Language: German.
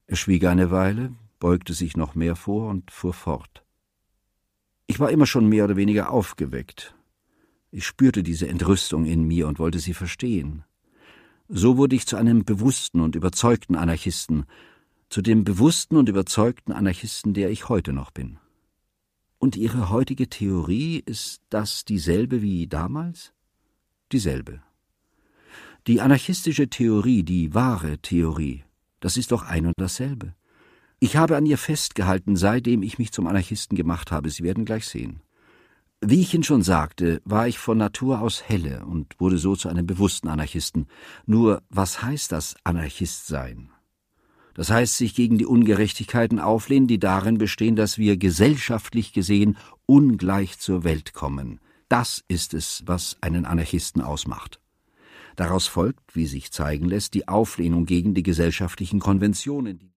Er schwieg eine Weile, beugte sich noch mehr vor und fuhr fort. Ich war immer schon mehr oder weniger aufgeweckt. Ich spürte diese Entrüstung in mir und wollte sie verstehen. So wurde ich zu einem bewussten und überzeugten Anarchisten, zu dem bewussten und überzeugten Anarchisten, der ich heute noch bin. Und Ihre heutige Theorie, ist das dieselbe wie damals? Dieselbe. Die anarchistische Theorie, die wahre Theorie, das ist doch ein und dasselbe. Ich habe an ihr festgehalten, seitdem ich mich zum Anarchisten gemacht habe. Sie werden gleich sehen. Wie ich Ihnen schon sagte, war ich von Natur aus helle und wurde so zu einem bewussten Anarchisten. Nur, was heißt das Anarchist sein? Das heißt, sich gegen die Ungerechtigkeiten auflehnen, die darin bestehen, dass wir gesellschaftlich gesehen ungleich zur Welt kommen. Das ist es, was einen Anarchisten ausmacht. Daraus folgt, wie sich zeigen lässt, die Auflehnung gegen die gesellschaftlichen Konventionen.